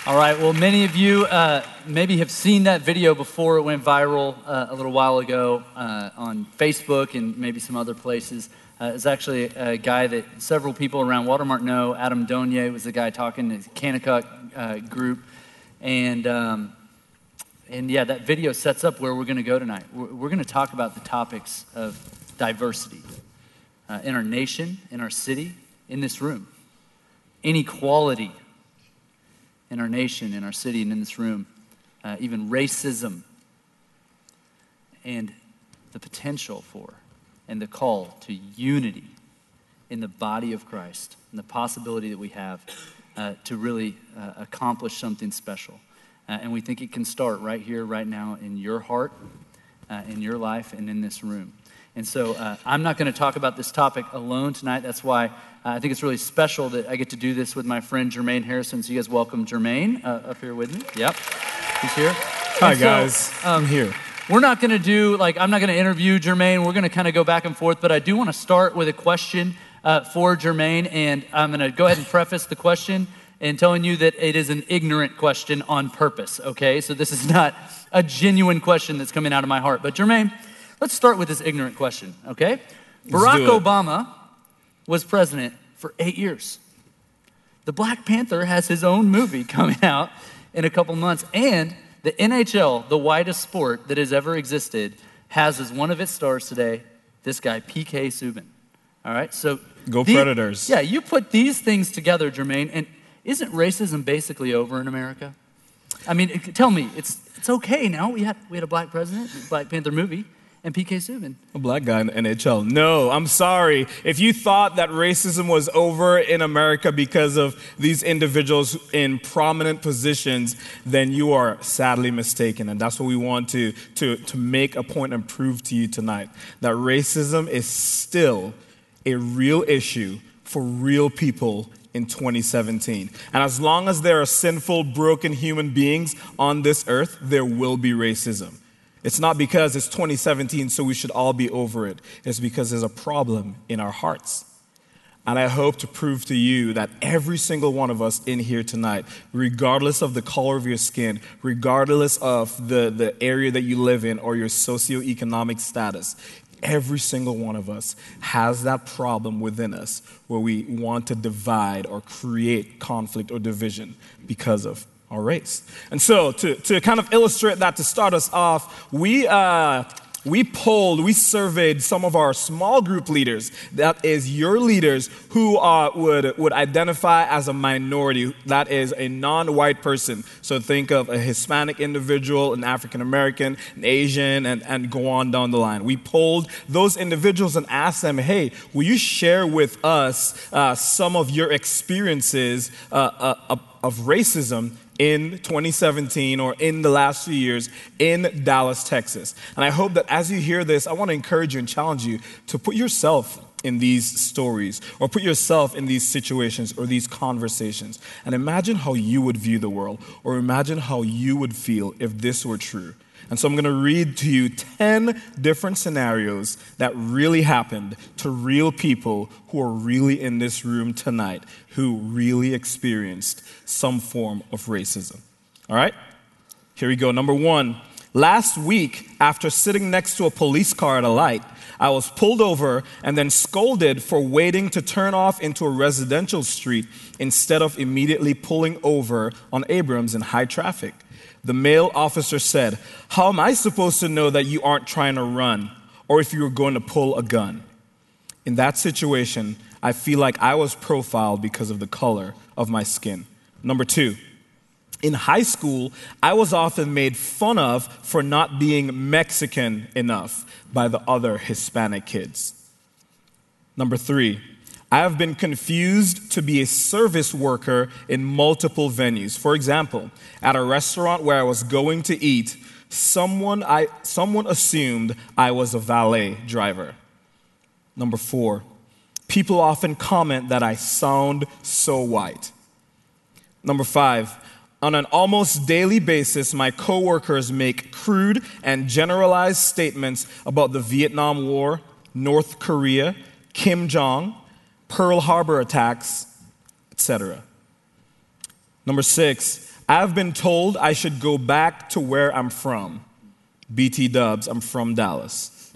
All right, well, many of you maybe have seen that video before. It went viral a little while ago on Facebook and maybe some other places. It's actually a guy that several people around Watermark know. Adam Donye was the guy talking to the Kanakuk group. And yeah, that video sets up where we're going to go tonight. We're going to talk about the topics of diversity in our nation, in our city, in this room. Inequality in our nation, in our city, and in this room. Even racism and the potential for and the call to unity in the body of Christ and the possibility that we have to really accomplish something special. And we think it can start right here, right now, in your heart, in your life, and in this room. And so I'm not going to talk about this topic alone tonight. That's why I think it's really special that I get to do this with my friend Jermaine Harrison. So you guys welcome Jermaine up here with me. Yep, he's here. Hi, guys. I'm here. We're not going to do, I'm not going to interview Jermaine. We're going to kind of go back and forth. But I do want to start with a question for Jermaine. And I'm going to go ahead and preface the question and telling you that it is an ignorant question on purpose, okay? So this is not a genuine question that's coming out of my heart. But Jermaine, let's start with this ignorant question, okay? Barack Obama was president for 8 years. The Black Panther has his own movie coming out in a couple months. And the NHL, the widest sport that has ever existed, has as one of its stars today, this guy, P.K. Subban. All right, so Go Predators. Yeah, you put these things together, Jermaine, and isn't racism basically over in America? I mean, tell me, it's okay now. We had a black president, Black Panther movie, and P.K. Subban. A black guy in the NHL. No, I'm sorry. If you thought that racism was over in America because of these individuals in prominent positions, then you are sadly mistaken. And that's what we want to make a point and prove to you tonight. That racism is still a real issue for real people in 2017. And as long as there are sinful, broken human beings on this earth, there will be racism. It's not because it's 2017, so we should all be over it. It's because there's a problem in our hearts. And I hope to prove to you that every single one of us in here tonight, regardless of the color of your skin, regardless of the area that you live in or your socioeconomic status, every single one of us has that problem within us where we want to divide or create conflict or division because of our race. And so to kind of illustrate that, to start us off, we surveyed some of our small group leaders, that is your leaders who would identify as a minority, that is a non-white person. So think of a Hispanic individual, an African American, an Asian, and go on down the line. We polled those individuals and asked them, hey, will you share with us some of your experiences of racism in 2017 or in the last few years in Dallas, Texas. And I hope that as you hear this, I want to encourage you and challenge you to put yourself in these stories or put yourself in these situations or these conversations and imagine how you would view the world or imagine how you would feel if this were true. And so I'm going to read to you 10 different scenarios that really happened to real people who are really in this room tonight, who really experienced some form of racism. All right? Here we go. Number one, last week, after sitting next to a police car at a light, I was pulled over and then scolded for waiting to turn off into a residential street instead of immediately pulling over on Abrams in high traffic. The male officer said, "How am I supposed to know that you aren't trying to run or if you were going to pull a gun?" In that situation, I feel like I was profiled because of the color of my skin. Number two, in high school, I was often made fun of for not being Mexican enough by the other Hispanic kids. Number three, I have been confused to be a service worker in multiple venues. For example, at a restaurant where I was going to eat, someone assumed I was a valet driver. Number four, people often comment that I sound so white. Number five, on an almost daily basis, my coworkers make crude and generalized statements about the Vietnam War, North Korea, Kim Jong, Pearl Harbor attacks, etc. Number six, I've been told I should go back to where I'm from. BT Dubs, I'm from Dallas.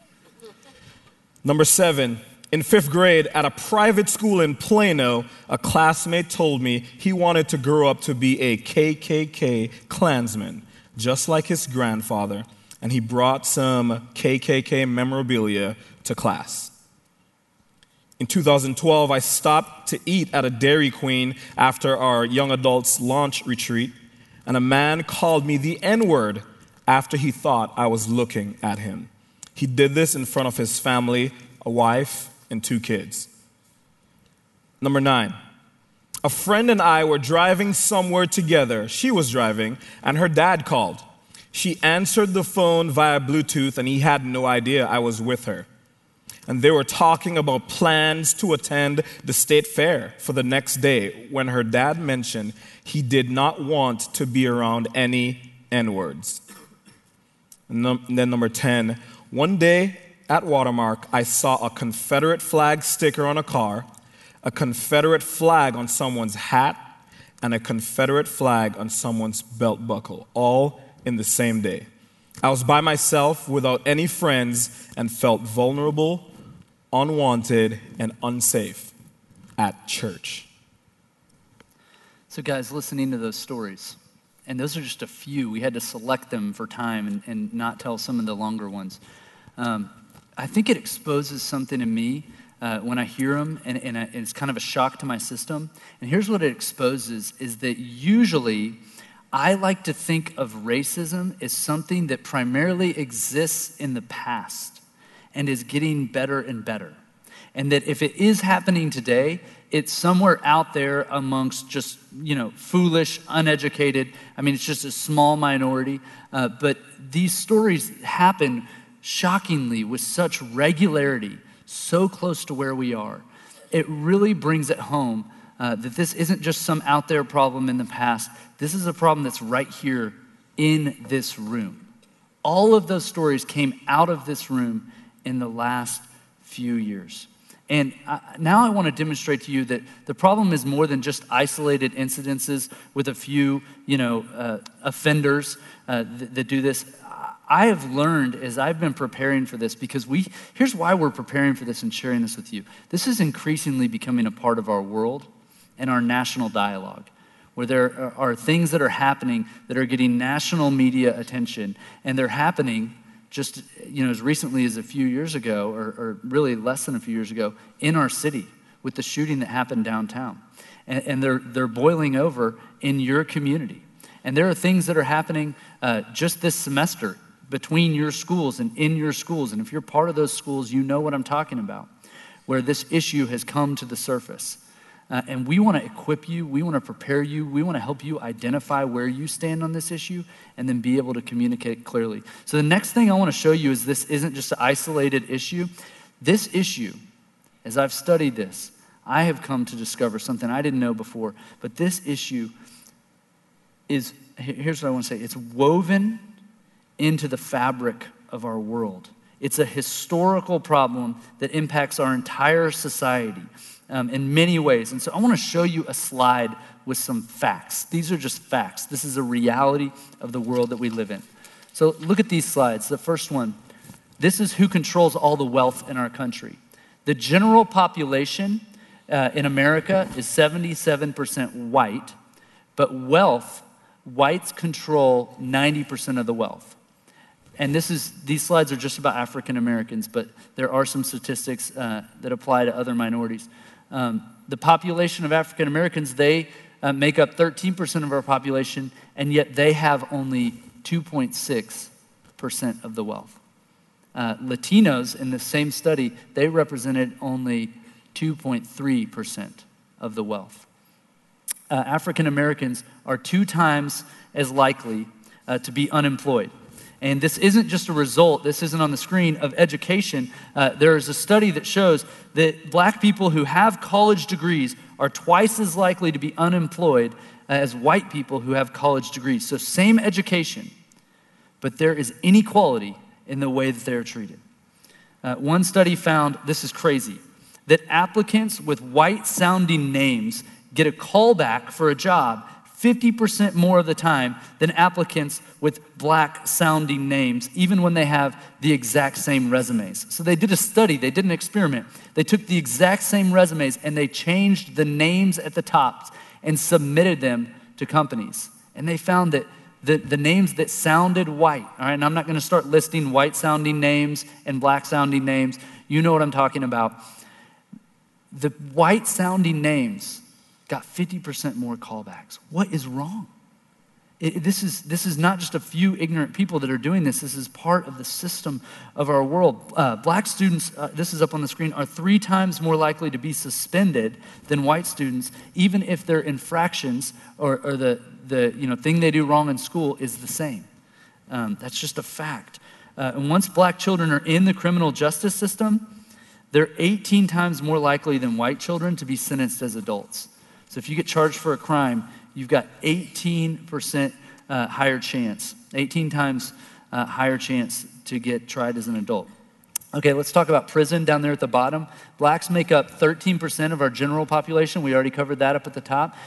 Number 7, in 5th grade at a private school in Plano, a classmate told me he wanted to grow up to be a KKK Klansman, just like his grandfather, and he brought some KKK memorabilia to class. In 2012, I stopped to eat at a Dairy Queen after our young adults launch retreat, and a man called me the N-word after he thought I was looking at him. He did this in front of his family, a wife, and 2 kids. Number 9, a friend and I were driving somewhere together. She was driving, and her dad called. She answered the phone via Bluetooth, and he had no idea I was with her. And they were talking about plans to attend the state fair for the next day when her dad mentioned he did not want to be around any N-words. And then number 10, one day at Watermark, I saw a Confederate flag sticker on a car, a Confederate flag on someone's hat, and a Confederate flag on someone's belt buckle, all in the same day. I was by myself without any friends and felt vulnerable, unwanted, and unsafe at church. So guys, listening to those stories, and those are just a few. We had to select them for time and not tell some of the longer ones. I think it exposes something in me when I hear them, and it's kind of a shock to my system. And here's what it exposes, is that usually I like to think of racism as something that primarily exists in the past and is getting better and better. And that if it is happening today, it's somewhere out there amongst just, foolish, uneducated. I mean, it's just a small minority. But these stories happen shockingly with such regularity, so close to where we are. It really brings it home that this isn't just some out there problem in the past. This is a problem that's right here in this room. All of those stories came out of this room in the last few years. And now I want to demonstrate to you that the problem is more than just isolated incidences with a few, offenders that do this. I have learned as I've been preparing for this, because here's why we're preparing for this and sharing this with you. This is increasingly becoming a part of our world and our national dialogue, where there are things that are happening that are getting national media attention, and they're happening just as recently as a few years ago, or really less than a few years ago, in our city with the shooting that happened downtown. And they're boiling over in your community. And there are things that are happening just this semester between your schools and in your schools. And if you're part of those schools, you know what I'm talking about, where this issue has come to the surface. And we want to equip you, we want to prepare you, we want to help you identify where you stand on this issue and then be able to communicate clearly. So the next thing I want to show you is this isn't just an isolated issue. This issue, as I've studied this, I have come to discover something I didn't know before, but this issue is, here's what I want to say, it's woven into the fabric of our world. It's a historical problem that impacts our entire society. In many ways. And so I want to show you a slide with some facts. These are just facts. This is a reality of the world that we live in. So look at these slides. The first one, this is who controls all the wealth in our country. The general population in America is 77% white, but whites control 90% of the wealth. And these slides are just about African Americans, but there are some statistics that apply to other minorities. The population of African Americans, they make up 13% of our population, and yet they have only 2.6% of the wealth. Latinos in the same study, they represented only 2.3% of the wealth. African Americans are 2 times as likely to be unemployed. And this isn't just a result, this isn't on the screen, of education. There is a study that shows that black people who have college degrees are twice as likely to be unemployed as white people who have college degrees. So same education, but there is inequality in the way that they're treated. One study found, this is crazy, that applicants with white-sounding names get a call back for a job 50% more of the time than applicants with black-sounding names, even when they have the exact same resumes. So they did a study, they did an experiment. They took the exact same resumes and they changed the names at the top and submitted them to companies. And they found that the names that sounded white, all right, and I'm not gonna start listing white-sounding names and black-sounding names. You know what I'm talking about. The white-sounding names got 50% more callbacks. What is wrong? This is not just a few ignorant people that are doing this. This is part of the system of our world. Black students, this is up on the screen, are 3 times more likely to be suspended than white students, even if their infractions or the thing they do wrong in school is the same. That's just a fact. And once black children are in the criminal justice system, they're 18 times more likely than white children to be sentenced as adults. So if you get charged for a crime, you've got 18% higher chance, 18 times higher chance to get tried as an adult. Okay, let's talk about prison down there at the bottom. Blacks make up 13% of our general population. We already covered that up at the top,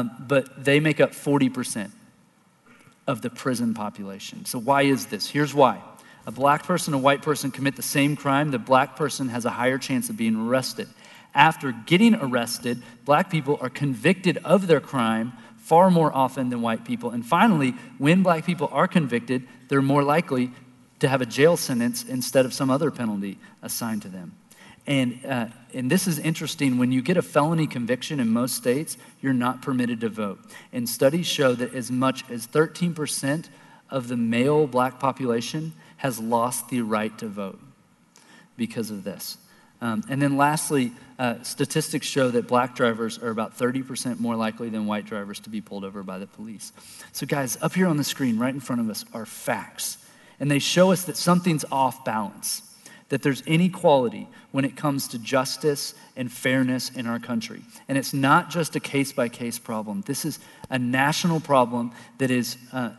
but they make up 40% of the prison population. So why is this? Here's why. A black person and a white person commit the same crime. The black person has a higher chance of being arrested. After getting arrested, black people are convicted of their crime far more often than white people. And finally, when black people are convicted, they're more likely to have a jail sentence instead of some other penalty assigned to them. And this is interesting. When you get a felony conviction in most states, you're not permitted to vote. And studies show that as much as 13% of the male black population has lost the right to vote because of this. And then lastly, statistics show that black drivers are about 30% more likely than white drivers to be pulled over by the police. So guys, up here on the screen right in front of us are facts. And they show us that something's off balance, that there's inequality when it comes to justice and fairness in our country. And it's not just a case-by-case problem. This is a national problem that is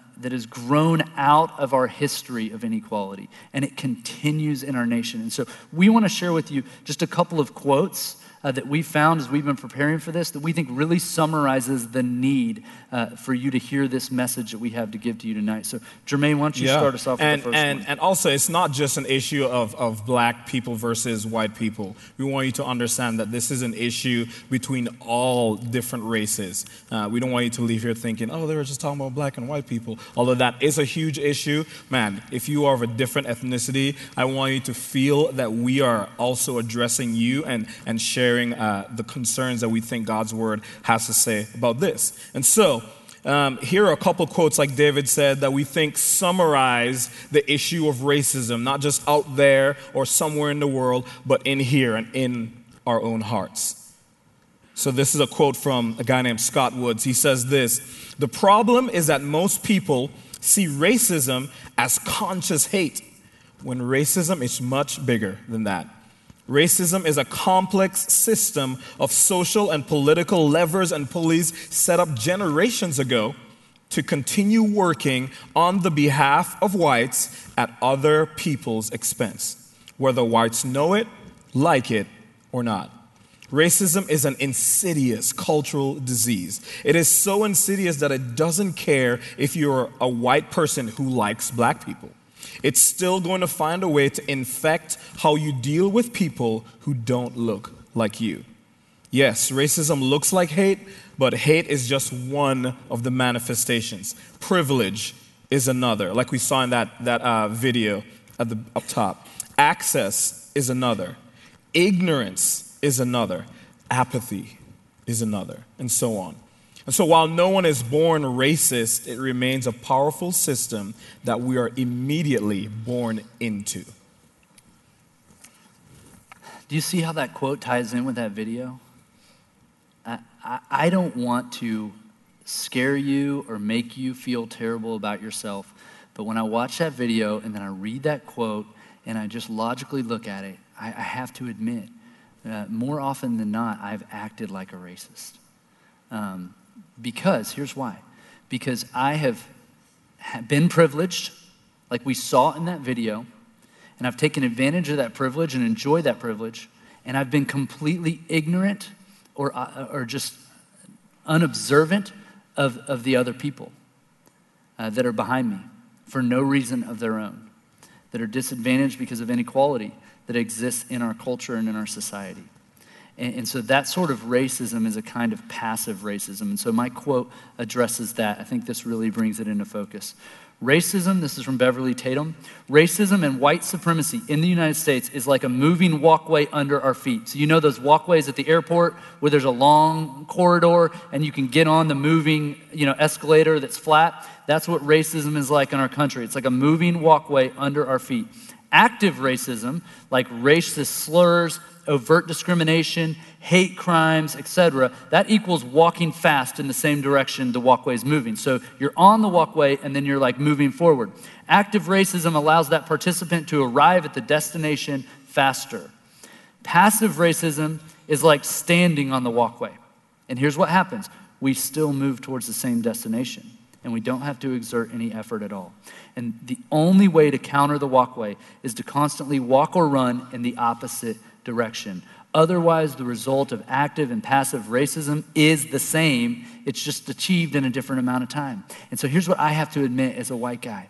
grown out of our history of inequality, and it continues in our nation. And so we want to share with you just a couple of quotes that we found as we've been preparing for this that we think really summarizes the need for you to hear this message that we have to give to you tonight. So Jermaine, why don't you start us off with the first one? And also, it's not just an issue of black people versus white people. We want you to understand that this is an issue between all different races. We don't want you to leave here thinking, oh, they were just talking about black and white people. Although that is a huge issue, man, if you are of a different ethnicity, I want you to feel that we are also addressing you and sharing the concerns that we think God's word has to say about this. And so, here are a couple quotes, like David said, that we think summarize the issue of racism, not just out there or somewhere in the world, but in here and in our own hearts. So this is a quote from a guy named Scott Woods. He says this: "The problem is that most people see racism as conscious hate, when racism is much bigger than that. Racism is a complex system of social and political levers and pulleys set up generations ago to continue working on the behalf of whites at other people's expense, whether whites know it, like it, or not. Racism is an insidious cultural disease. It is so insidious that it doesn't care if you're a white person who likes black people. It's still going to find a way to infect how you deal with people who don't look like you. Yes, racism looks like hate, but hate is just one of the manifestations. Privilege is another, like we saw in that video at the up top. Access is another. Ignorance is another. Apathy is another, and so on. And so while no one is born racist, it remains a powerful system that we are immediately born into." Do you see how that quote ties in with that video? I don't want to scare you or make you feel terrible about yourself, but when I watch that video and then I read that quote and I just logically look at it, I have to admit, more often than not, I've acted like a racist. Because, here's why. Because I have been privileged, like we saw in that video, and I've taken advantage of that privilege and enjoyed that privilege, and I've been completely ignorant or just unobservant of the other people that are behind me for no reason of their own, that are disadvantaged because of inequality that exists in our culture and in our society. And so that sort of racism is a kind of passive racism. And so my quote addresses that. I think this really brings it into focus. Racism, this is from Beverly Tatum, racism and white supremacy in the United States is like a moving walkway under our feet. So you know those walkways at the airport where there's a long corridor and you can get on the moving, escalator that's flat? That's what racism is like in our country. It's like a moving walkway under our feet. Active racism, like racist slurs, overt discrimination, hate crimes, etc., that equals walking fast in the same direction the walkway is moving. So you're on the walkway and then you're like moving forward. Active racism allows that participant to arrive at the destination faster. Passive racism is like standing on the walkway. And here's what happens. We still move towards the same destination and we don't have to exert any effort at all. And the only way to counter the walkway is to constantly walk or run in the opposite direction. Otherwise, the result of active and passive racism is the same. It's just achieved in a different amount of time. And so here's what I have to admit as a white guy,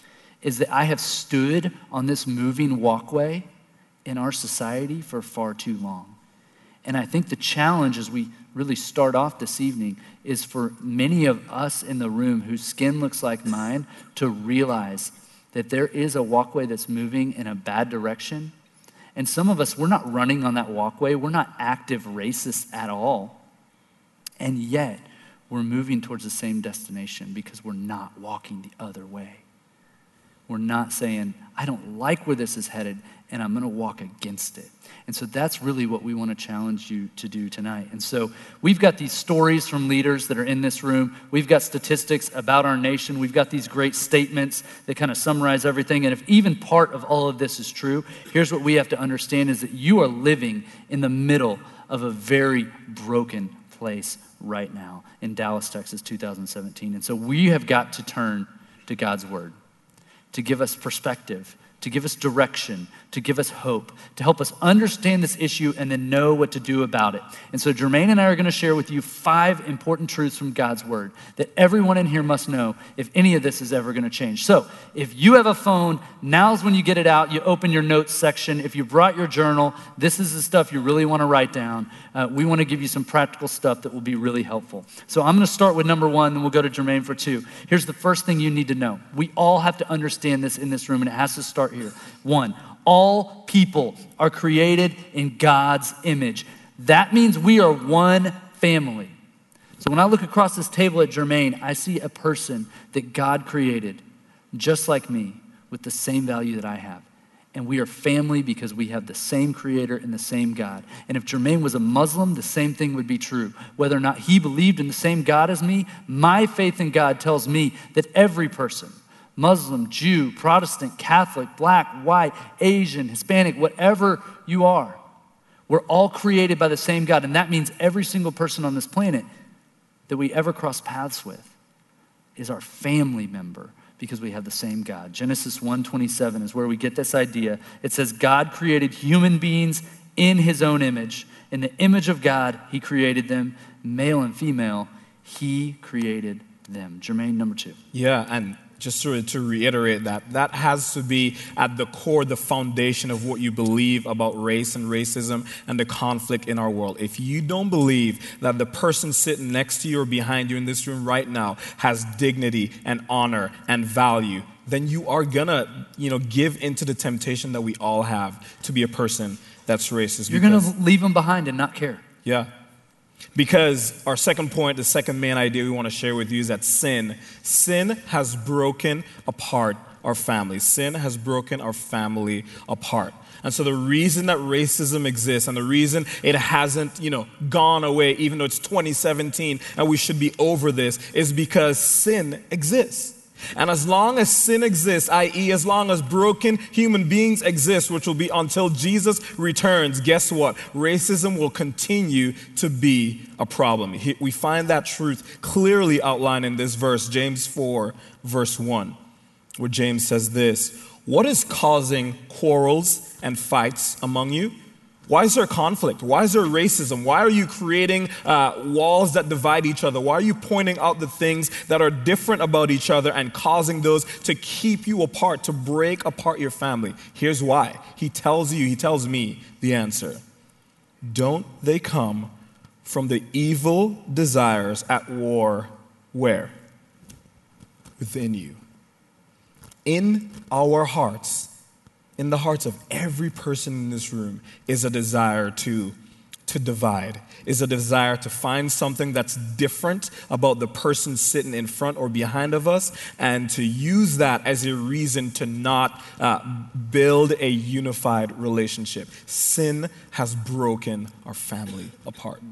is that I have stood on this moving walkway in our society for far too long. And I think the challenge as we really start off this evening is for many of us in the room whose skin looks like mine to realize that there is a walkway that's moving in a bad direction. And some of us, we're not running on that walkway. We're not active racists at all. And yet, we're moving towards the same destination because we're not walking the other way. We're not saying, I don't like where this is headed, and I'm going to walk against it. And so that's really what we want to challenge you to do tonight. And so we've got these stories from leaders that are in this room. We've got statistics about our nation. We've got these great statements that kind of summarize everything. And if even part of all of this is true, here's what we have to understand is that you are living in the middle of a very broken place right now in Dallas, Texas, 2017. And so we have got to turn to God's word to give us perspective, to give us direction, to give us hope, to help us understand this issue and then know what to do about it. And so Jermaine and I are going to share with you 5 important truths from God's word that everyone in here must know if any of this is ever going to change. So if you have a phone, now's when you get it out. You open your notes section. If you brought your journal, this is the stuff you really want to write down. We want to give you some practical stuff that will be really helpful. So I'm going to start with number 1, then we'll go to Jermaine for 2. Here's the first thing you need to know. We all have to understand this in this room, and it has to start here. 1, all people are created in God's image. That means we are one family. So when I look across this table at Jermaine, I see a person that God created just like me with the same value that I have. And we are family because we have the same creator and the same God. And if Jermaine was a Muslim, the same thing would be true. Whether or not he believed in the same God as me, my faith in God tells me that every person, Muslim, Jew, Protestant, Catholic, black, white, Asian, Hispanic, whatever you are, we're all created by the same God. And that means every single person on this planet that we ever cross paths with is our family member because we have the same God. Genesis 1:27 is where we get this idea. It says, God created human beings in his own image. In the image of God, he created them. Male and female, he created them. Jermaine, number 2. Yeah, and just to reiterate that has to be at the core, the foundation of what you believe about race and racism and the conflict in our world. If you don't believe that the person sitting next to you or behind you in this room right now has dignity and honor and value, then you are gonna, give into the temptation that we all have to be a person that's racist. You're gonna leave them behind and not care. Yeah. Because our second point, the second main idea we want to share with you is that sin has broken apart our family. Sin has broken our family apart. And so the reason that racism exists and the reason it hasn't, gone away, even though it's 2017 and we should be over this, is because sin exists. And as long as sin exists, i.e. as long as broken human beings exist, which will be until Jesus returns, guess what? Racism will continue to be a problem. We find that truth clearly outlined in this verse, James 4, verse 1, where James says this: what is causing quarrels and fights among you? Why is there conflict? Why is there racism? Why are you creating walls that divide each other? Why are you pointing out the things that are different about each other and causing those to keep you apart, to break apart your family? Here's why. He tells me the answer. Don't they come from the evil desires at war where? Within you. In our hearts, in the hearts of every person in this room, is a desire to divide, is a desire to find something that's different about the person sitting in front or behind of us, and to use that as a reason to not build a unified relationship. Sin has broken our family apart.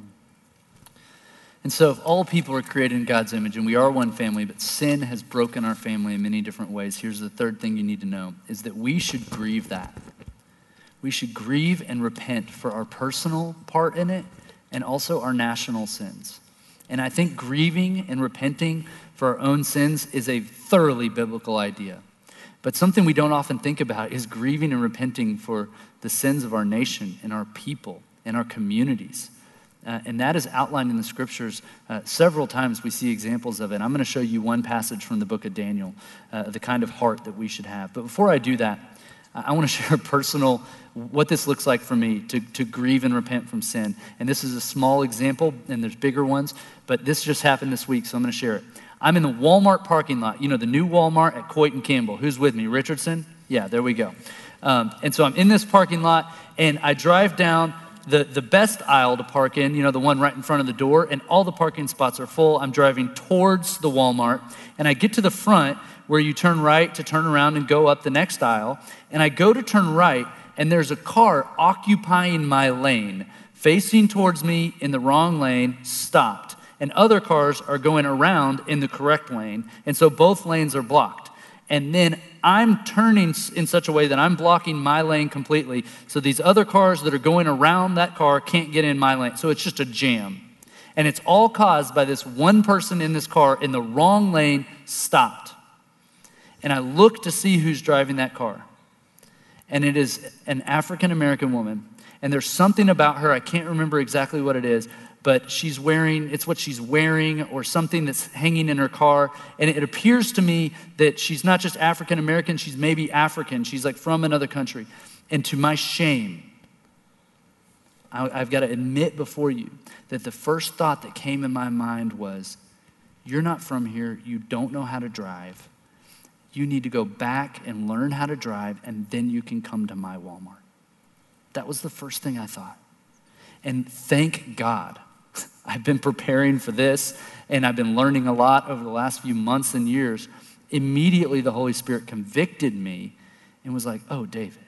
And so if all people are created in God's image and we are one family, but sin has broken our family in many different ways, here's the third thing you need to know, is that we should grieve that. We should grieve and repent for our personal part in it and also our national sins. And I think grieving and repenting for our own sins is a thoroughly biblical idea. But something we don't often think about is grieving and repenting for the sins of our nation and our people and our communities. And that is outlined in the scriptures. Several times we see examples of it. I'm going to show you one passage from the book of Daniel, the kind of heart that we should have. But before I do that, I want to share what this looks like for me to grieve and repent from sin. And this is a small example, and there's bigger ones, but this just happened this week, so I'm going to share it. I'm in the Walmart parking lot, the new Walmart at Coit and Campbell. Who's with me? Richardson? Yeah, there we go. And so I'm in this parking lot, and I drive down the best aisle to park in, the one right in front of the door, and all the parking spots are full. I'm driving towards the Walmart, and I get to the front where you turn right to turn around and go up the next aisle, and I go to turn right, and there's a car occupying my lane, facing towards me in the wrong lane, stopped, and other cars are going around in the correct lane, and so both lanes are blocked. And then I'm turning in such a way that I'm blocking my lane completely, so these other cars that are going around that car can't get in my lane. So it's just a jam. And it's all caused by this one person in this car in the wrong lane stopped. And I look to see who's driving that car. And it is an African-American woman. And there's something about her, I can't remember exactly what it is, but it's what she's wearing or something that's hanging in her car. And it appears to me that she's not just African-American, she's maybe African. She's like from another country. And to my shame, I've got to admit before you that the first thought that came in my mind was, you're not from here, you don't know how to drive. You need to go back and learn how to drive, and then you can come to my Walmart. That was the first thing I thought. And thank God, I've been preparing for this, and I've been learning a lot over the last few months and years. Immediately, the Holy Spirit convicted me and was like, oh, David,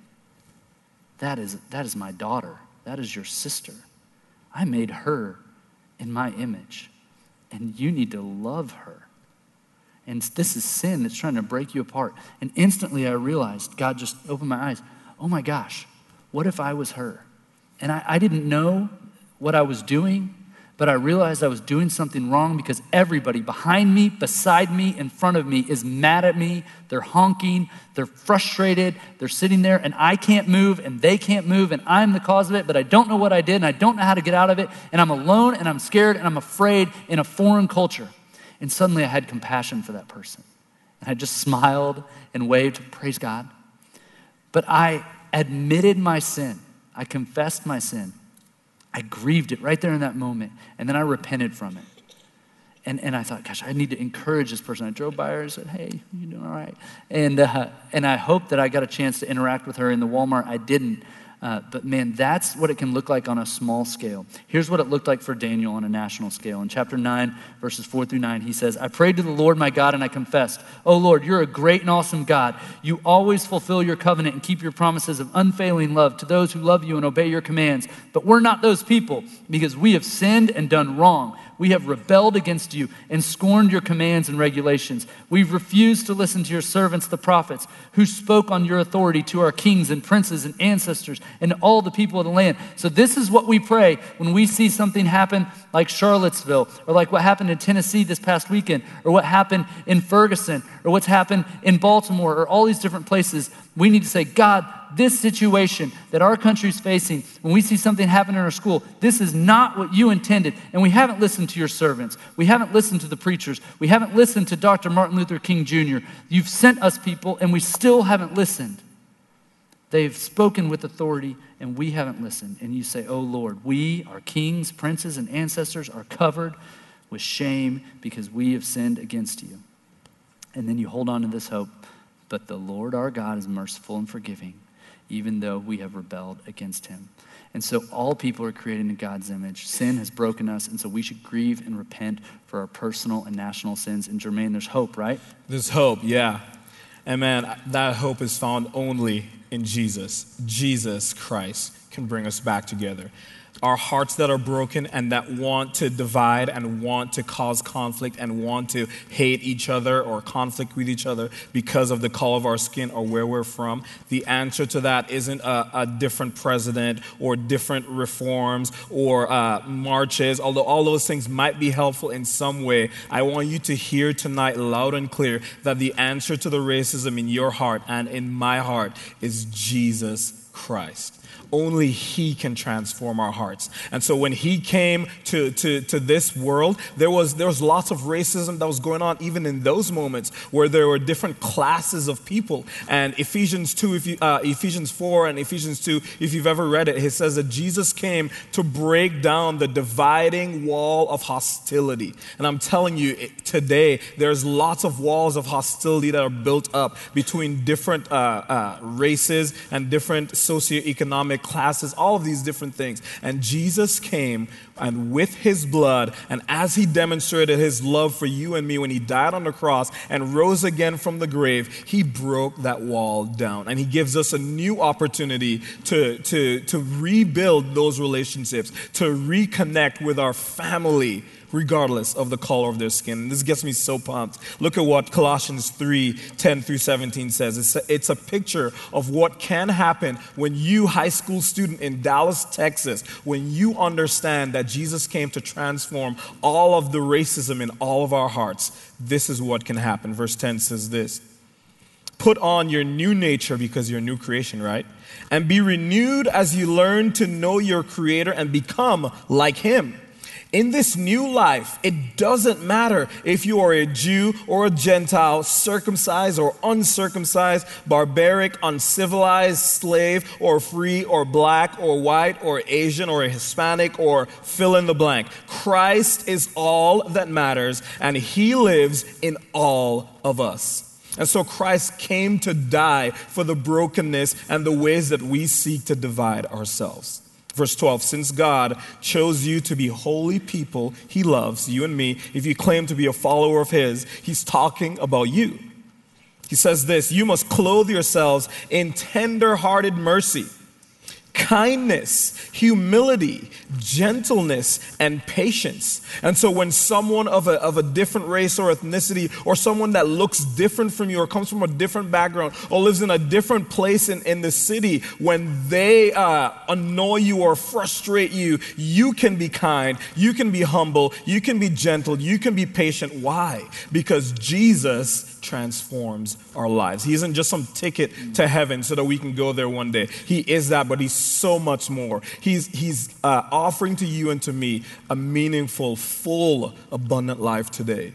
that is my daughter. That is your sister. I made her in my image, and you need to love her. And this is sin that's trying to break you apart. And instantly I realized, God just opened my eyes. Oh my gosh, what if I was her? And I didn't know what I was doing, but I realized I was doing something wrong because everybody behind me, beside me, in front of me is mad at me. They're honking, they're frustrated, they're sitting there, and I can't move, and they can't move, and I'm the cause of it, but I don't know what I did, and I don't know how to get out of it, and I'm alone, and I'm scared, and I'm afraid in a foreign culture. And suddenly I had compassion for that person. And I just smiled and waved, praise God. But I admitted my sin. I confessed my sin. I grieved it right there in that moment. And then I repented from it. And I thought, gosh, I need to encourage this person. I drove by her and said, hey, you doing all right? And I hoped that I got a chance to interact with her in the Walmart. I didn't. But man, that's what it can look like on a small scale. Here's what it looked like for Daniel on a national scale. In chapter 9, verses 4-9, he says, I prayed to the Lord my God and I confessed, oh Lord, you're a great and awesome God. You always fulfill your covenant and keep your promises of unfailing love to those who love you and obey your commands. But we're not those people because we have sinned and done wrong. We have rebelled against you and scorned your commands and regulations. We've refused to listen to your servants, the prophets, who spoke on your authority to our kings and princes and ancestors and all the people of the land. So this is what we pray when we see something happen like Charlottesville or like what happened in Tennessee this past weekend or what happened in Ferguson or what's happened in Baltimore or all these different places. We need to say, God, this situation that our country's facing, when we see something happen in our school, this is not what you intended. And we haven't listened to your servants. We haven't listened to the preachers. We haven't listened to Dr. Martin Luther King Jr. You've sent us people, and we still haven't listened. They've spoken with authority, and we haven't listened. And you say, oh, Lord, we, our kings, princes, and ancestors are covered with shame because we have sinned against you. And then you hold on to this hope. But the Lord our God is merciful and forgiving, even though we have rebelled against him. And so all people are created in God's image. Sin has broken us, and so we should grieve and repent for our personal and national sins. And Jermaine, there's hope, right? There's hope, yeah. And man, that hope is found only in Jesus. Jesus Christ can bring us back together. Our hearts that are broken and that want to divide and want to cause conflict and want to hate each other or conflict with each other because of the color of our skin or where we're from, the answer to that isn't a different president or different reforms or marches, although all those things might be helpful in some way. I want you to hear tonight loud and clear that the answer to the racism in your heart and in my heart is Jesus Christ. Only he can transform our hearts. And so when he came to this world, there was lots of racism that was going on even in those moments where there were different classes of people. And Ephesians 4 and Ephesians 2, if you've ever read it, it says that Jesus came to break down the dividing wall of hostility. And I'm telling you, today, there's lots of walls of hostility that are built up between different races and different socioeconomic classes, all of these different things. And Jesus came, and with his blood, and as he demonstrated his love for you and me when he died on the cross and rose again from the grave, he broke that wall down. And he gives us a new opportunity to rebuild those relationships, to reconnect with our family, regardless of the color of their skin. And this gets me so pumped. Look at what Colossians 3:10-17 says. It's a picture of what can happen when you, high school student in Dallas, Texas, when you understand that Jesus came to transform all of the racism in all of our hearts. This is what can happen. Verse 10 says this: put on your new nature, because you're a new creation, right? And be renewed as you learn to know your Creator and become like him. In this new life, it doesn't matter if you are a Jew or a Gentile, circumcised or uncircumcised, barbaric, uncivilized, slave or free or black or white or Asian or a Hispanic or fill in the blank. Christ is all that matters, and he lives in all of us. And so Christ came to die for the brokenness and the ways that we seek to divide ourselves. Verse 12, since God chose you to be holy people he loves, you and me, if you claim to be a follower of his, he's talking about you. He says this: you must clothe yourselves in tender-hearted mercy, kindness, humility, gentleness, and patience. And so when someone of a different race or ethnicity, or someone that looks different from you or comes from a different background or lives in a different place in the city, when they annoy you or frustrate you, you can be kind, you can be humble, you can be gentle, you can be patient. Why? Because Jesus transforms our lives. He isn't just some ticket to heaven so that we can go there one day. He is that, but he's so much more. He's offering to you and to me a meaningful, full, abundant life today.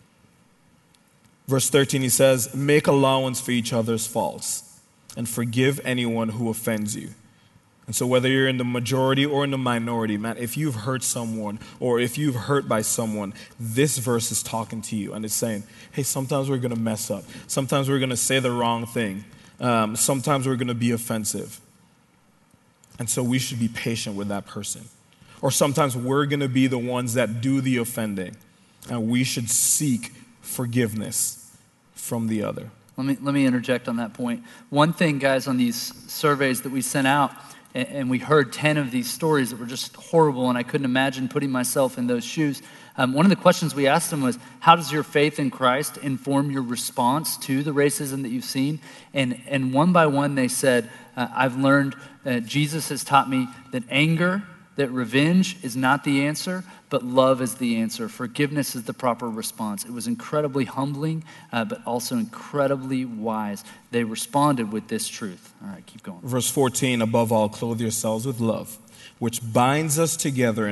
Verse 13, he says, make allowance for each other's faults and forgive anyone who offends you. And so whether you're in the majority or in the minority, man, if you've hurt someone or if you've hurt by someone, this verse is talking to you and it's saying, hey, sometimes we're going to mess up. Sometimes we're going to say the wrong thing. Sometimes we're going to be offensive. And so we should be patient with that person. Or sometimes we're going to be the ones that do the offending, and we should seek forgiveness from the other. Let me interject on that point. One thing, guys, on these surveys that we sent out, and we heard 10 of these stories that were just horrible, and I couldn't imagine putting myself in those shoes. One of the questions we asked them was, how does your faith in Christ inform your response to the racism that you've seen? And one by one they said, I've learned, Jesus has taught me that anger that revenge is not the answer, but love is the answer. Forgiveness is the proper response. It was incredibly humbling, but also incredibly wise. They responded with this truth. All right, keep going. Verse 14, above all, clothe yourselves with love, which binds us together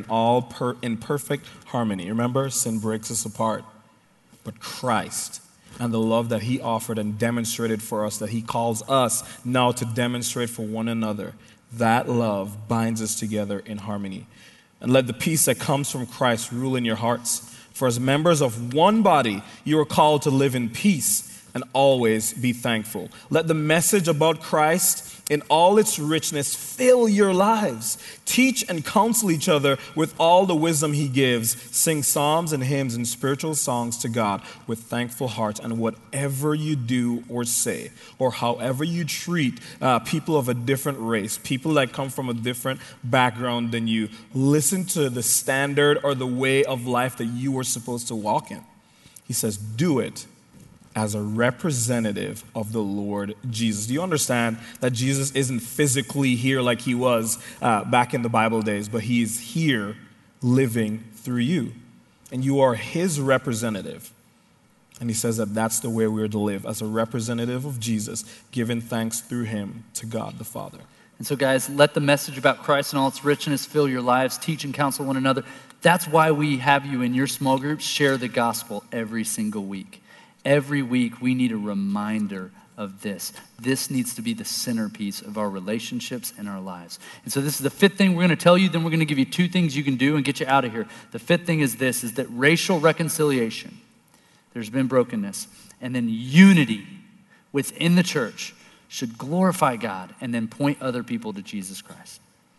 in perfect harmony. Remember, sin breaks us apart. But Christ and the love that he offered and demonstrated for us, that he calls us now to demonstrate for one another, that love binds us together in harmony. And let the peace that comes from Christ rule in your hearts. For as members of one body, you are called to live in peace and always be thankful. Let the message about Christ in all its richness fill your lives. Teach and counsel each other with all the wisdom he gives. Sing psalms and hymns and spiritual songs to God with thankful hearts. And whatever you do or say, or however you treat people of a different race, people that come from a different background than you, listen to the standard or the way of life that you were supposed to walk in. He says, do it as a representative of the Lord Jesus. Do you understand that Jesus isn't physically here like he was back in the Bible days, but he is here living through you, and you are his representative. And he says that that's the way we're to live, as a representative of Jesus, giving thanks through him to God the Father. And so, guys, let the message about Christ and all its richness fill your lives. Teach and counsel one another. That's why we have you in your small groups share the gospel every single week. Every week, we need a reminder of this. This needs to be the centerpiece of our relationships and our lives. And so this is the fifth thing we're going to tell you. Then we're going to give you two things you can do and get you out of here. The fifth thing is this, is that racial reconciliation, there's been brokenness, and then unity within the church should glorify God and then point other people to Jesus Christ.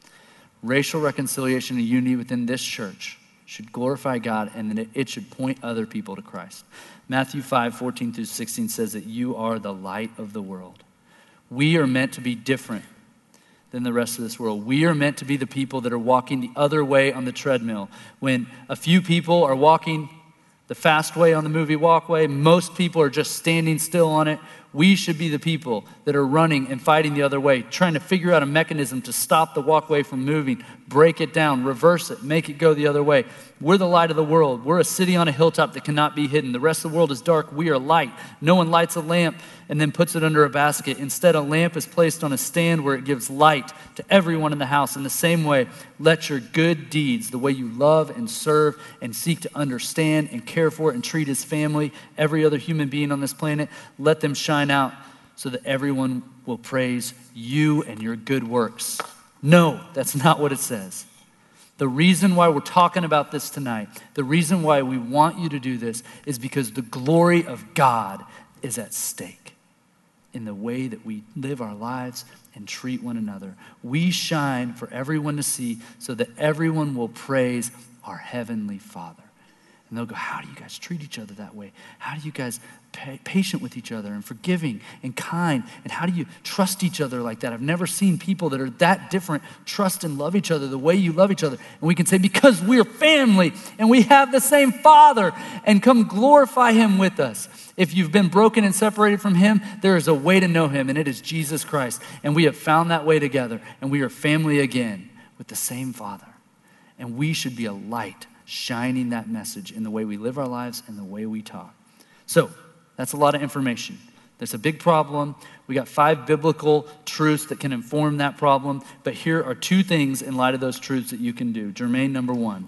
Racial reconciliation and unity within this church should glorify God, and then it should point other people to Christ. Matthew 5:14-16 says that you are the light of the world. We are meant to be different than the rest of this world. We are meant to be the people that are walking the other way on the treadmill. When a few people are walking the fast way on the movie walkway, most people are just standing still on it. We should be the people that are running and fighting the other way, trying to figure out a mechanism to stop the walkway from moving, break it down, reverse it, make it go the other way. We're the light of the world. We're a city on a hilltop that cannot be hidden. The rest of the world is dark. We are light. No one lights a lamp and then puts it under a basket. Instead, a lamp is placed on a stand where it gives light to everyone in the house. In the same way, let your good deeds, the way you love and serve and seek to understand and care for and treat his family, every other human being on this planet, let them shine out so that everyone will praise you and your good works. No, that's not what it says. The reason why we're talking about this tonight, the reason why we want you to do this is because the glory of God is at stake in the way that we live our lives and treat one another. We shine for everyone to see so that everyone will praise our Heavenly Father. And they'll go, how do you guys treat each other that way? How do you guys patient with each other and forgiving and kind? And how do you trust each other like that? I've never seen people that are that different trust and love each other the way you love each other. And we can say, because we're family and we have the same Father, and come glorify him with us. If you've been broken and separated from him, there is a way to know him, and it is Jesus Christ. And we have found that way together, and we are family again with the same Father. And we should be a light shining that message in the way we live our lives and the way we talk. So that's a lot of information. That's a big problem. We got 5 biblical truths that can inform that problem. But here are 2 things in light of those truths that you can do. Jermaine, number 1.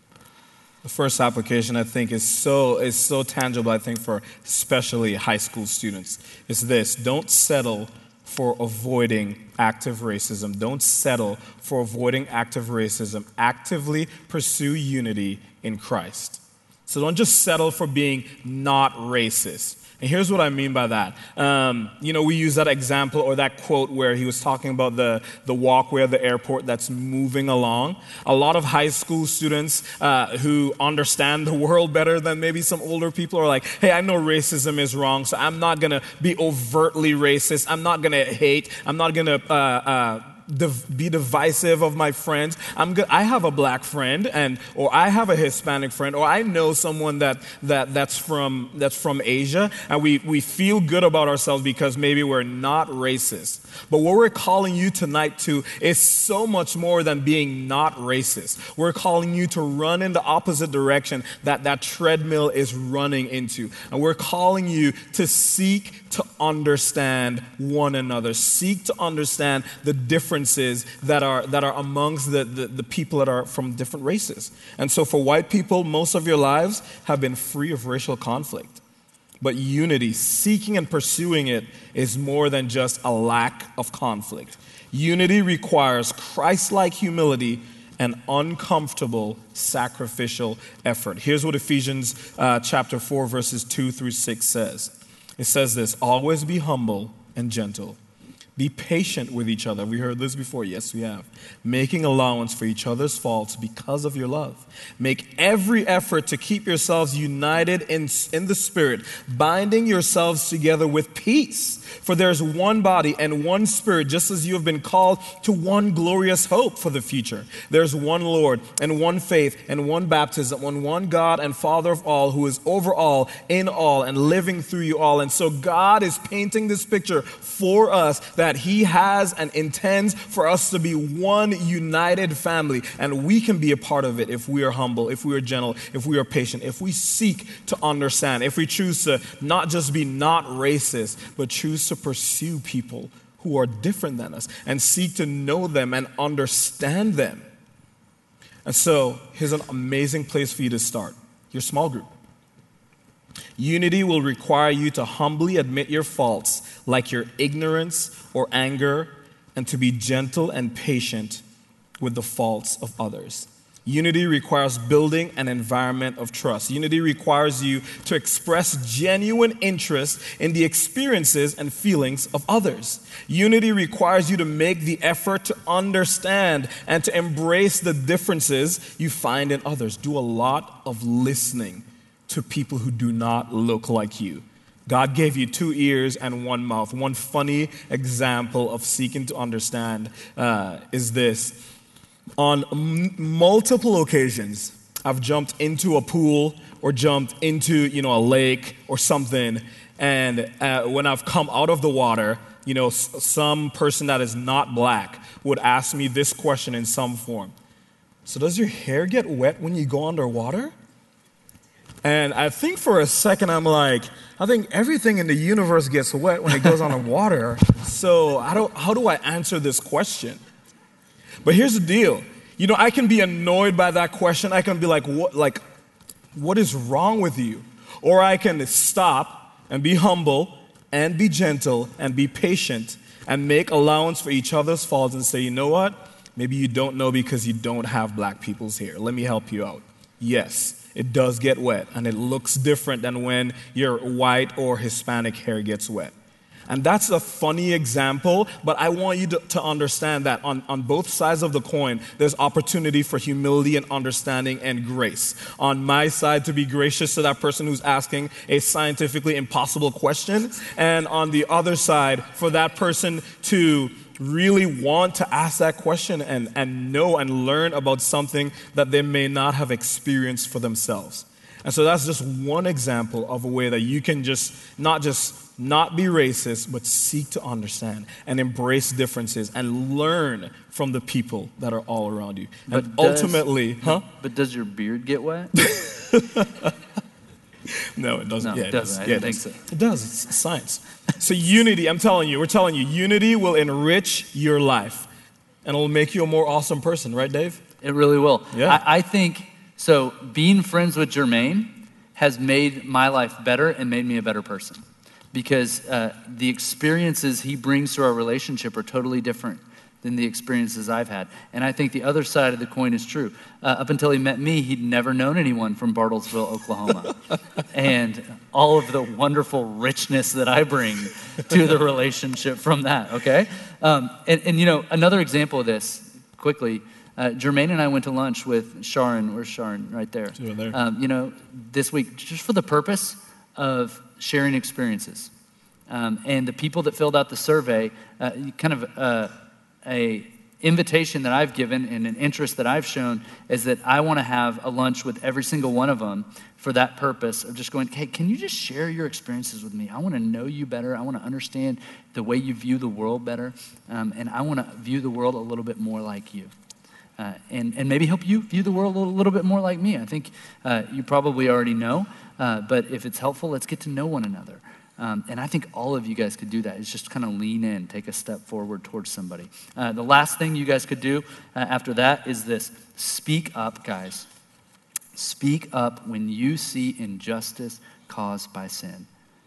The first application, I think, is so tangible, I think, for especially high school students. It's this: don't settle for avoiding active racism. Don't settle for avoiding active racism. Actively pursue unity in Christ. So don't just settle for being not racist. And here's what I mean by that. We use that example or that quote where he was talking about the walkway of the airport that's moving along. A lot of high school students who understand the world better than maybe some older people are like, hey, I know racism is wrong, so I'm not going to be overtly racist. I'm not going to hate. I'm not going to be divisive of my friends. I have a black friend, or I have a Hispanic friend, or I know someone that's from Asia, and we feel good about ourselves because maybe we're not racist. But what we're calling you tonight to is so much more than being not racist. We're calling you to run in the opposite direction that treadmill is running into. And we're calling you to seek to understand one another. Seek to understand the differences that are amongst the people that are from different races. And so for white people, most of your lives have been free of racial conflict. But unity, seeking and pursuing it, is more than just a lack of conflict. Unity requires Christ-like humility and uncomfortable sacrificial effort. Here's what Ephesians chapter 4, verses 2 through 6 says. It says this: always be humble and gentle. Be patient with each other. We heard this before. Yes, we have. Making allowance for each other's faults because of your love. Make every effort to keep yourselves united in the Spirit, binding yourselves together with peace. For there's one body and one Spirit, just as you have been called to one glorious hope for the future. There's one Lord and one faith and one baptism, and one God and Father of all, who is over all, in all, and living through you all. And so God is painting this picture for us that He has and intends for us to be one united family. And we can be a part of it if we are humble, if we are gentle, if we are patient, if we seek to understand, if we choose to not just be not racist, but choose to pursue people who are different than us and seek to know them and understand them. And so here's an amazing place for you to start: your small group. Unity will require you to humbly admit your faults, like your ignorance or anger, and to be gentle and patient with the faults of others. Unity requires building an environment of trust. Unity requires you to express genuine interest in the experiences and feelings of others. Unity requires you to make the effort to understand and to embrace the differences you find in others. Do a lot of listening to people who do not look like you. God gave you 2 ears and 1 mouth. One funny example of seeking to understand is this. On multiple occasions, I've jumped into a pool or jumped into, a lake or something, and when I've come out of the water, some person that is not black would ask me this question in some form: so does your hair get wet when you go underwater? And I think for a second, I'm like, I think everything in the universe gets wet when it goes underwater. So how do I answer this question? But here's the deal. I can be annoyed by that question. I can be like, what is wrong with you? Or I can stop and be humble and be gentle and be patient and make allowance for each other's faults and say, you know what? Maybe you don't know because you don't have black people's hair. Let me help you out. Yes, it does get wet, and it looks different than when your white or Hispanic hair gets wet. And that's a funny example, but I want you to understand that on both sides of the coin, there's opportunity for humility and understanding and grace. On my side, to be gracious to that person who's asking a scientifically impossible question, and on the other side, for that person to really want to ask that question and know and learn about something that they may not have experienced for themselves. And so that's just one example of a way that you can not be racist, but seek to understand and embrace differences and learn from the people that are all around you. But and ultimately, But does your beard get wet? No, it doesn't. No, it doesn't. I didn't think so. It does. It's science. So unity, we're telling you, unity will enrich your life and it'll make you a more awesome person, right, Dave? It really will. Yeah. I think, so being friends with Jermaine has made my life better and made me a better person. Because the experiences he brings to our relationship are totally different than the experiences I've had. And I think the other side of the coin is true. Up until he met me, he'd never known anyone from Bartlesville, Oklahoma. And all of the wonderful richness that I bring to the relationship from that, okay? Another example of this, quickly, Jermaine and I went to lunch with Sharon. Where's Sharon? Right there. This week, just for the purpose of sharing experiences. And the people that filled out the survey, kind of a invitation that I've given and an interest that I've shown is that I want to have a lunch with every single one of them for that purpose of just going, hey, can you just share your experiences with me? I want to know you better. I want to understand the way you view the world better. And I want to view the world a little bit more like you. And maybe help you view the world a little bit more like me. I think you probably already know, but if it's helpful, let's get to know one another. And I think all of you guys could do that, is just kind of lean in, take a step forward towards somebody. The last thing you guys could do after that is this. Speak up, guys. Speak up when you see injustice caused by sin.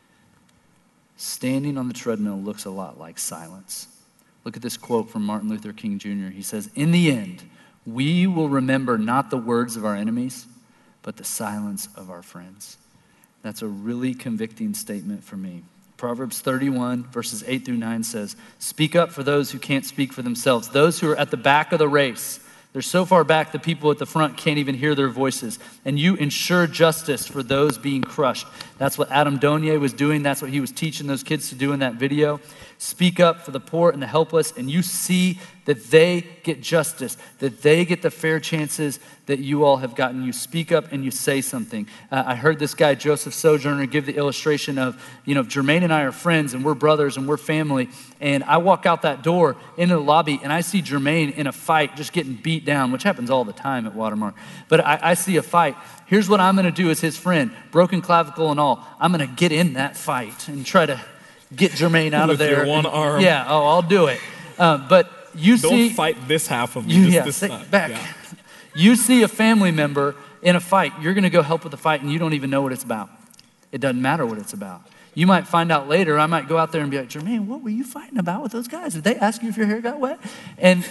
Standing on the treadmill looks a lot like silence. Look at this quote from Martin Luther King Jr. He says, "In the end, we will remember not the words of our enemies, but the silence of our friends." That's a really convicting statement for me. Proverbs 31, verses 8 through 9 says, "Speak up for those who can't speak for themselves, those who are at the back of the race. They're so far back the people at the front can't even hear their voices. And you ensure justice for those being crushed." That's what Adam Donier was doing. That's what he was teaching those kids to do in that video. Speak up for the poor and the helpless, and you see that they get justice, that they get the fair chances that you all have gotten. You speak up and you say something. I heard this guy, Joseph Sojourner, give the illustration of, Jermaine and I are friends and we're brothers and we're family. And I walk out that door into the lobby and I see Jermaine in a fight just getting beat down, which happens all the time at Watermark. But I see a fight. Here's what I'm going to do as his friend, broken clavicle and all. I'm going to get in that fight and try to get Jermaine out of there. With your one arm. Yeah, I'll do it. But you see... Don't fight this half of me, just this side. Back. Yeah. You see a family member in a fight. You're going to go help with the fight, and you don't even know what it's about. It doesn't matter what it's about. You might find out later. I might go out there and be like, "Jermaine, what were you fighting about with those guys? Did they ask you if your hair got wet?" And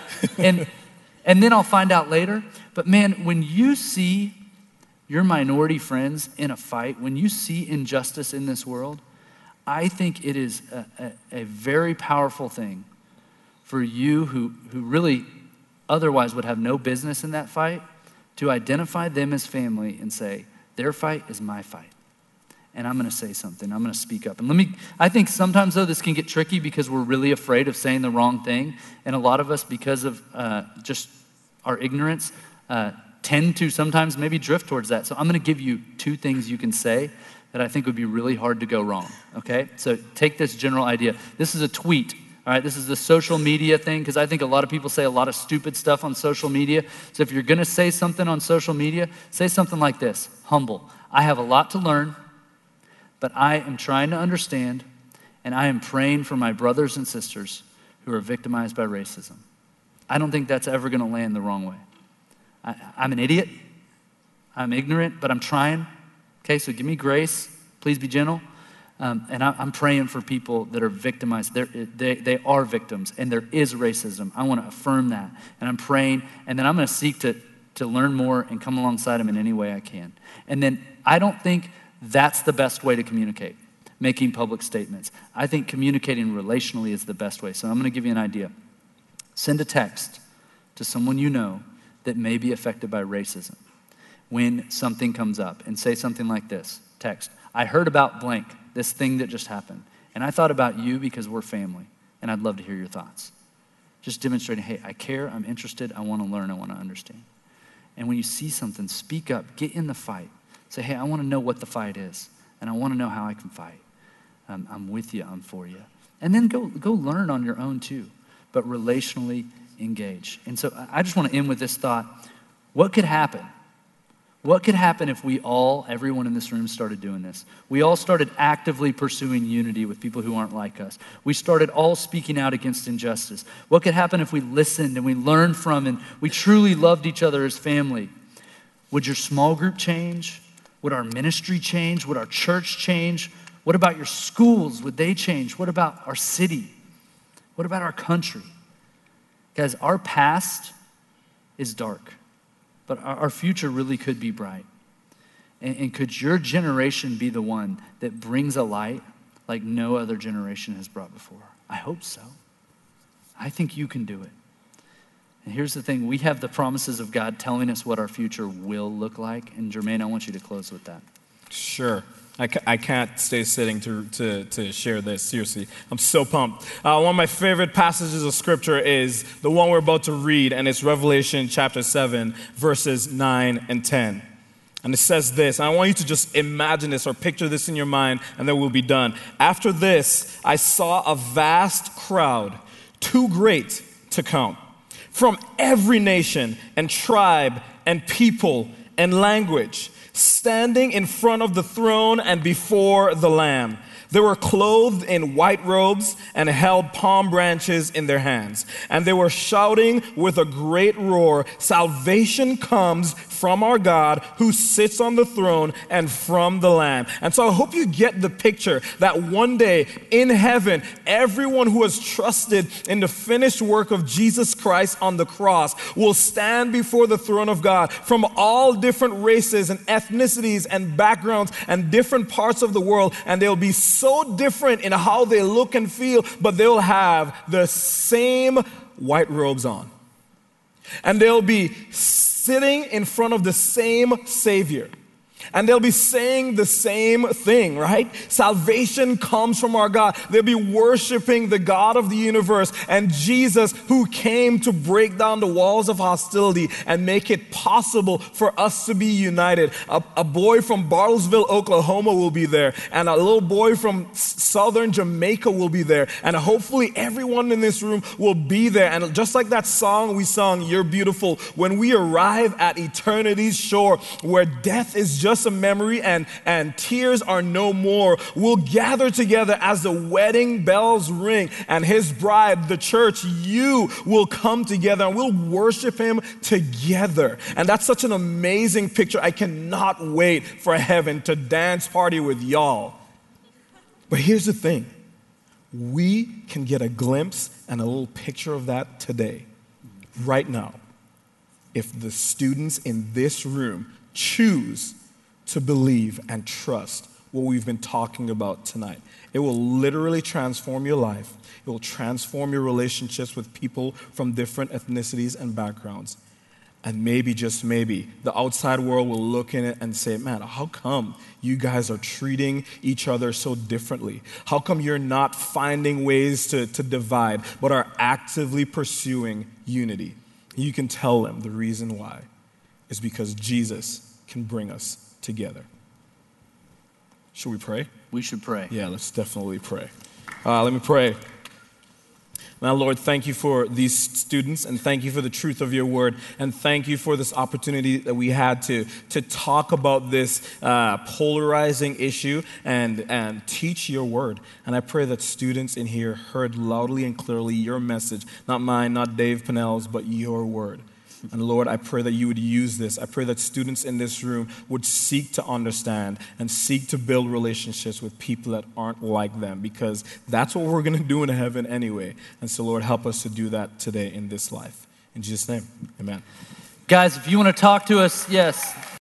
then I'll find out later. But man, when you see your minority friends in a fight, when you see injustice in this world, I think it is a very powerful thing for you who really otherwise would have no business in that fight to identify them as family and say, their fight is my fight. And I'm going to say something. I'm going to speak up. And I think sometimes, though, this can get tricky because we're really afraid of saying the wrong thing. And a lot of us, because of just our ignorance, tend to sometimes maybe drift towards that. So I'm going to give you 2 things you can say that I think would be really hard to go wrong, okay? So take this general idea. This is a tweet, all right? This is the social media thing, because I think a lot of people say a lot of stupid stuff on social media. So if you're going to say something on social media, say something like this: humble. I have a lot to learn, but I am trying to understand, and I am praying for my brothers and sisters who are victimized by racism. I don't think that's ever going to land the wrong way. I'm an idiot. I'm ignorant, but I'm trying. Okay, so give me grace. Please be gentle. And I'm praying for people that are victimized. They are victims, and there is racism. I want to affirm that. And I'm praying, and then I'm going to seek to learn more and come alongside them in any way I can. And then I don't think that's the best way to communicate, making public statements. I think communicating relationally is the best way. So I'm going to give you an idea. Send a text to someone you know that may be affected by racism when something comes up, and say something like this. Text: "I heard about blank, this thing that just happened, and I thought about you because we're family, and I'd love to hear your thoughts." Just demonstrating, hey, I care, I'm interested, I want to learn, I want to understand. And when you see something, speak up, get in the fight. Say, hey, I want to know what the fight is, and I want to know how I can fight. I'm with you, I'm for you. And then go learn on your own too, but relationally engage. And so I just want to end with this thought. What could happen? What could happen if everyone in this room started doing this? We all started actively pursuing unity with people who aren't like us. We started all speaking out against injustice. What could happen if we listened and we learned from and we truly loved each other as family? Would your small group change? Would our ministry change? Would our church change? What about your schools? Would they change? What about our city? What about our country? Guys, our past is dark, but our future really could be bright. And could your generation be the one that brings a light like no other generation has brought before? I hope so. I think you can do it. And here's the thing. We have the promises of God telling us what our future will look like. And Jermaine, I want you to close with that. Sure. I can't stay sitting to share this. Seriously, I'm so pumped. One of my favorite passages of Scripture is the one we're about to read, and it's Revelation chapter 7, verses 9 and 10. And it says this, and I want you to just imagine this or picture this in your mind, and then we'll be done. After this, I saw a vast crowd, too great to count, from every nation and tribe and people and language, standing in front of the throne and before the Lamb. They were clothed in white robes and held palm branches in their hands. And they were shouting with a great roar, "Salvation comes from our God who sits on the throne and from the Lamb." And so I hope you get the picture that one day in heaven, everyone who has trusted in the finished work of Jesus Christ on the cross will stand before the throne of God from all different races and ethnicities and backgrounds and different parts of the world. And they'll be so different in how they look and feel, but they'll have the same white robes on. And they'll be sitting in front of the same Savior. And they'll be saying the same thing, right? Salvation comes from our God. They'll be worshiping the God of the universe and Jesus, who came to break down the walls of hostility and make it possible for us to be united. A boy from Bartlesville, Oklahoma will be there, and a little boy from southern Jamaica will be there, and hopefully everyone in this room will be there. And just like that song we sung, "You're Beautiful," when we arrive at eternity's shore where death is just a memory and tears are no more, we'll gather together as the wedding bells ring, and his bride, the church, you will come together and we'll worship him together. And that's such an amazing picture. I cannot wait for heaven to dance party with y'all. But here's the thing. We can get a glimpse and a little picture of that today, right now, if the students in this room choose to believe and trust what we've been talking about tonight. It will literally transform your life. It will transform your relationships with people from different ethnicities and backgrounds. And maybe, just maybe, the outside world will look in it and say, "Man, how come you guys are treating each other so differently? How come you're not finding ways to divide, but are actively pursuing unity?" You can tell them the reason why is because Jesus can bring us together. Should we pray? We should pray. Yeah, let's definitely pray. Let me pray. Now, Lord, thank you for these students, and thank you for the truth of your word, and thank you for this opportunity that we had to talk about this polarizing issue and teach your word. And I pray that students in here heard loudly and clearly your message, not mine, not Dave Pennell's, but your word. And Lord, I pray that you would use this. I pray that students in this room would seek to understand and seek to build relationships with people that aren't like them, because that's what we're going to do in heaven anyway. And so, Lord, help us to do that today in this life. In Jesus' name, amen. Guys, if you want to talk to us, yes.